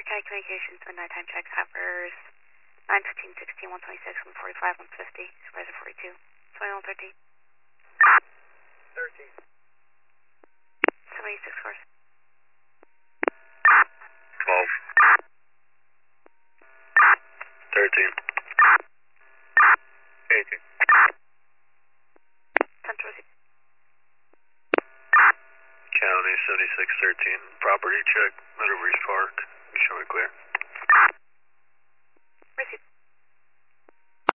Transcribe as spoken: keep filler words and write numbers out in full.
County Communications, midnight time check, hoppers nine fifteen, sixteen, one twenty-six, one forty-five, one fifty, supervisor forty-two, twenty-one thirteen. thirteen. seventy-six course. twelve. thirteen. eighteen. Central County seventy-six thirteen. Property check. Middle Breeze Park. Show me clear. Receive.